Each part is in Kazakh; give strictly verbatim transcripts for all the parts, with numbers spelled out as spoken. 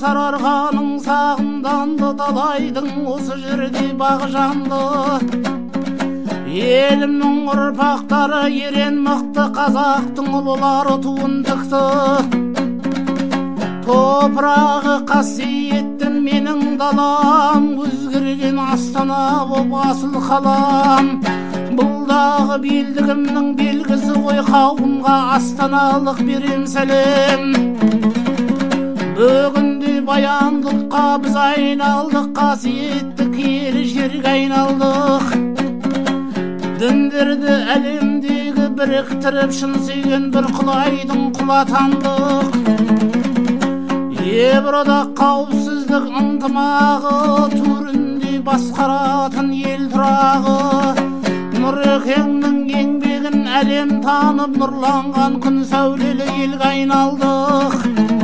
сарыарқаның сағымданды, талайдың осы жерде бағы жанды. Елімнің ұрпақтары ерен мықты, қазақтың ұлылары туын тікті. Топырағы қасиетті менің далам, өзгерген Астана боп асыл қалам. Бұлдағы белдігімнің белгісі ғой, қауымға астаналық берем сәлем. Бүгінде баяндылыққа біз айналдық, қасиетті киелі жерге айналдық. Діндерді әлемдегі біріктіріп, шын сүйген бір құдайдың құлы атандық. Евроодақ қауіпсіздік ынтымағы, төрінде басқаратын ел тұрағы. Нұрекеңнің еңбегін әлем танып, нұрланған күн сәулелі елге айналдық.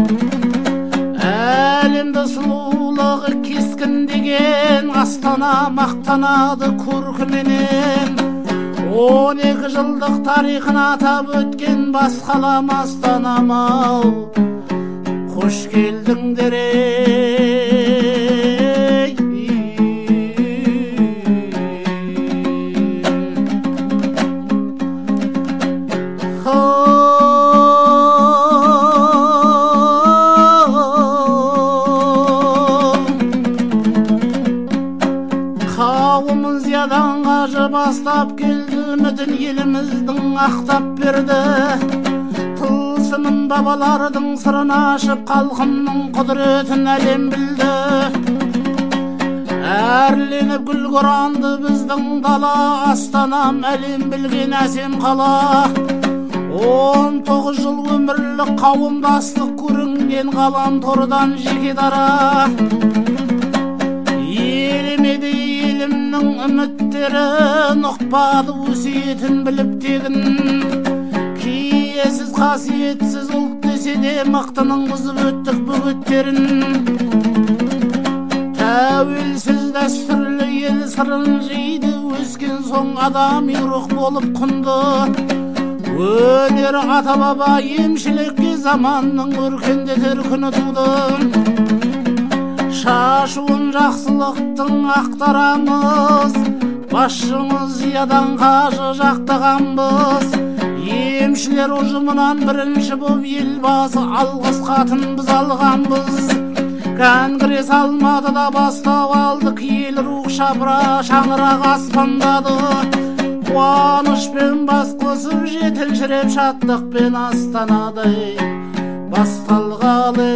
Әлемді сұлулығы кескіндеген Астана мақтанады көркіменен. Он екі жылдық тарихын атап өткен бас қалам Астанам-ау, қош келдіңдер ей. Қауымын зиядан қажы бастап келді, үмітін еліміздің ақтап берді. Тылсымын бабалардың сырын ашып, халқымның құдіретін әлем білді. Әрленіп гүл құранды біздің дала, Астанам әлем білген әсем қала. Он тоғыз жыл өмірлік қауымдастық көрінген ғаламтордан жеке дара. Елемеді елімнің үміттерін, ұқпады өсиетін біліп тегін. Киесіз қасиетсіз ұлт десе де, мықтының бұзып өттік бөгеттерін. Тәуелсіз дәстүрлі ел сырын жейді, өскен соң адами рух болып құнды. Өнер ата баба емшілікке заманның өркендетер күні туды. Шашуын жақсылықтың ақтарамыз, басшымыз зиядан қажы жақтағанбыз. Емшілер ұжымынан бірінші боп елбасы алғыс хатын біз алғанбыз. Конгресс Алматыда бастау алдық, ел рух шапыра шаңырақ аспандады. Қуанышпен бас қосып жетілшіреп, шаттықпен Астанадай басталғалы.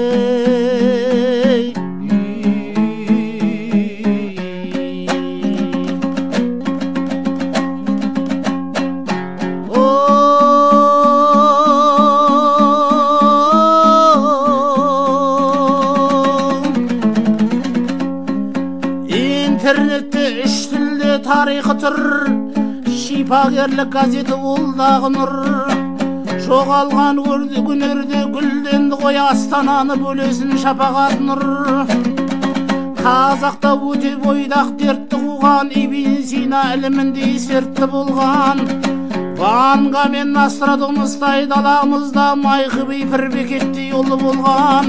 Интернетте үш тілде тарихы тұр, шипагерлік газеті олдағы нұр. Жоғалған күнерде гүлденді ғой, Астананы бөлесін шапағат нұр. Қазақта өте бойдақ дертті қуған, Ибн Сина ілімінде сертті болған. Ванга мен Нострадамустай даламызда, Майқы-би Пірбекеттей ұлы болған.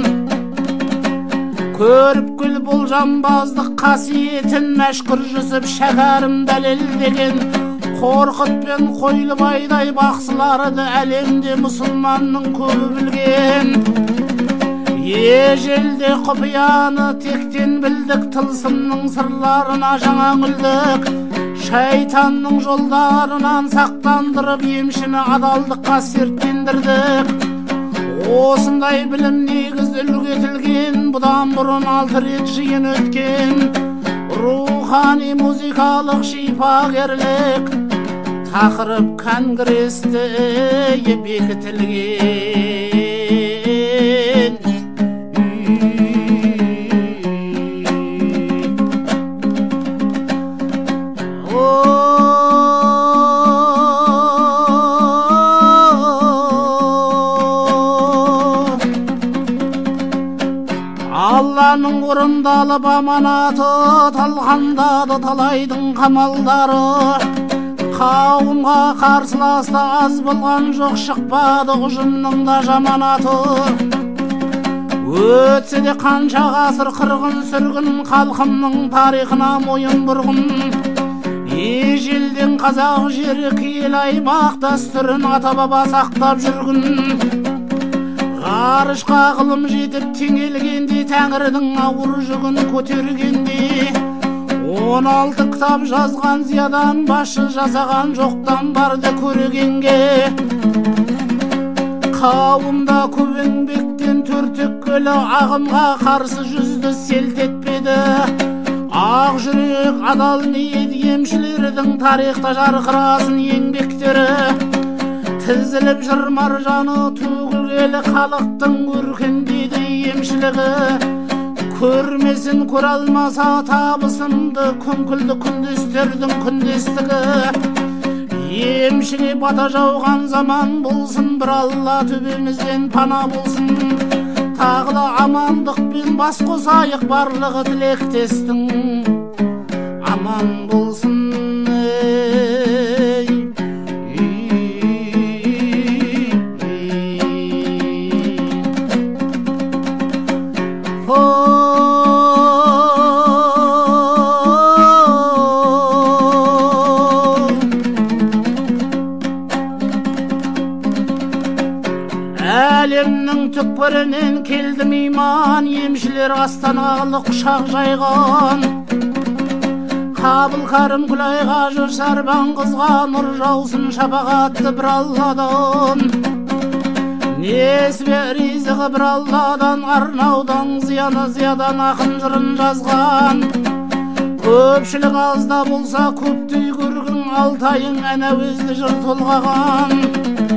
Көріп күл болжамбаздық қасиетін, Мәшқұр Жүсіп шәкәрім дәлелдеген. Қорқыт пен Қойлыбайдай бақсыларды әлемде мұсылманның көбі білген. Ежелде құпияны тектен білдік, тылсымның сырларына жаңа үңілдік. Шайтанның жолдарынан сақтандырып, емшіні адалдыққа серттендірдік. Осындай білім негіз үлгетілген, бұдан бұрын алты рет жиын өткен. Рухани музыкалық шипагерлік, тақырып конгресте бекітілген. Алланың орындалып аманаты, талқандады талайдың қамалдары. Қауымға қарсыласта аз болған жоқ, шықпады ұжымның да жаманаты. Өтсе де қанша ғасыр қырғын сүргін, халқымның тарихына мойын бұрғын. Ежелден қазақ жері киелі аймақ дәстүрін ата-баба сақтап жүргін. Ғарышқа ғылым жетіп теңелгенде, тәңірдің ауыр жүгін көтергенде, он алты кітап жазған зиядан башы жасаған жоқтан барды көргенге. Қауымда көп еңбектен төртеккелі ағымға қарсы жүзді селт етпеді. Ақ жүрек адал ниет емшілердің тарихта жарқырасын еңбектері. Тізіліп жыр маржаны төгілгелі халықтың өркендеді емшілігі. Көрмесін көре алмаса табысымды күңкілді күндестердің күндестігі. Емшіге бата жауған заман болсын, бір Алла төбемізден пана болсын. Тағы да амандықпен бас қосайық, барлығы тілектестің аман болсын. Әлемнің түкпірінен келді мейман, емшілер астаналы құшақ жайған. Қабыл кәрім күлайға жүр сарбан қызға, нұр жаусын шапағатты бір Алладан. Несібе ризығы бір Алладан, арнаудан зияны зиядан ақын жырын жазған. Көпшілік азда болса көптей көргін, алтайың әнәуезді жыр толғаған.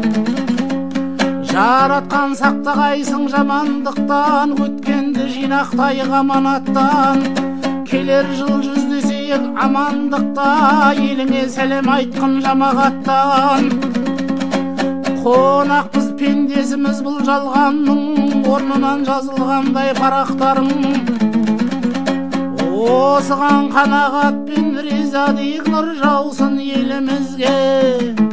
Жаратқан сақтағайсың жамандықтан, өткенді жинақтайық аманаттан. Келер жыл жүздесейік амандықта, еліңе сәлем айтқын жамағаттан. Қонақпыз пендесіміз бұл жалғанның, орнынан жазылғандай парақтарың. Осыған қанағатпен риза дейік, нұр жаусын елімізге.